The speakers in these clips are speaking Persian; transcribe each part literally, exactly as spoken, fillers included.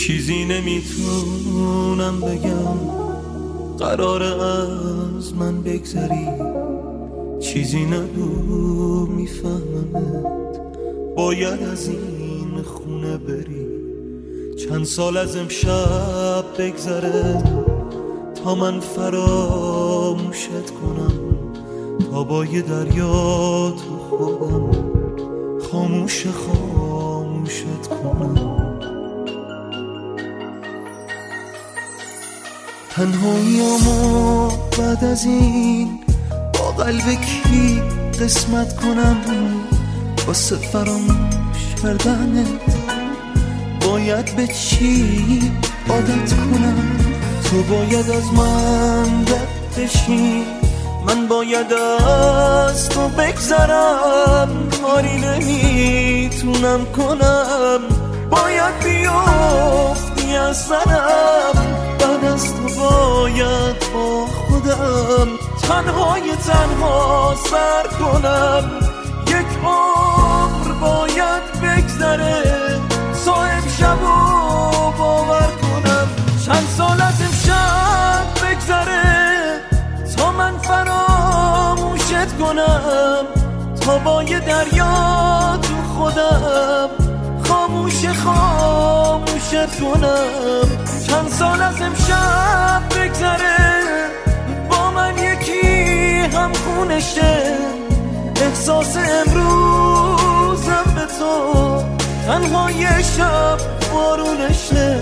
چیزی نمیتونم بگم، قراره از من بگذری. چیزی نگو میفهممت، باید از این خونه بری. چند سال از امشب بگذره تا من فراموشت کنم، تا با یه دریا تو خودم خاموش خاموشت کنم. تنهاییامو بعد از این با قلب کی قسمت کنم؟ واسه فراموش کردنت باید به چی عادت کنم؟ تو باید از من رد بشی، من باید از تو بگذرم. کاری نمیتونم کنم، باید بیافتی از سرم. بعد از تو باید با خودم تنهای تنها سر کنم. یک عمر باید بگذره تا امشبو باور کنم. چند سال از امشب بگذره تا من فراموشت کنم، تا با یه دریا تو خودم خاموش خاموشت کنم. چند سال از امشب بگذره با من یکی هم خونشه، احساس امروزم به تو تنها یه شب بارونشه.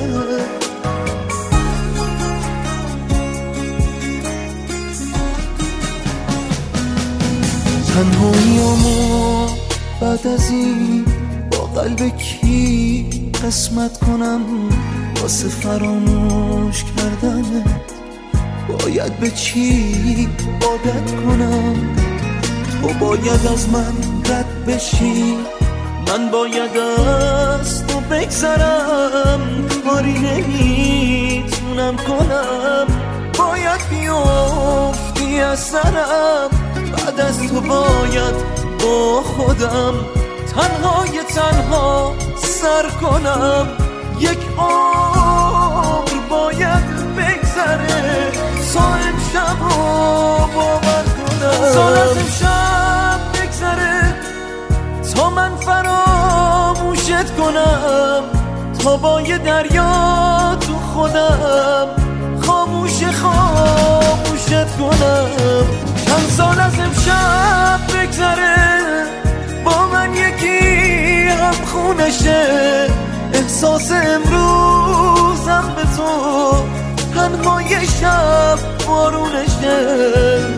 تنهاییامو بعد از این با قلب کی قسمت کنم؟ واسه فراموش کردنت باید به چی عادت کنم؟ تو باید از من رد بشی، من باید از تو بگذرم. کاری نمیتونم کنم، باید بیافتی از سرم. بعد از تو باید با خودم تنهای تنها سر کنم. یک عمر باید بگذره تا امشب رو باور کنم. سال از امشب بگذره تا من فراموشت کنم، تا با یه دریا تو خودم خاموش خاموشت کنم. چند سال از امشب بگذره با من یکی هم خونشه، احساس امروزم به تو تنها یه شب بارونشه.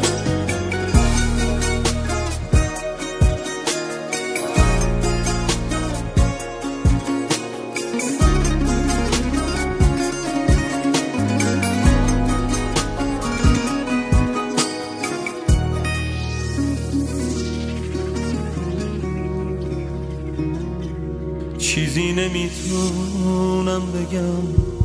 چیزی نمیتونم بگم،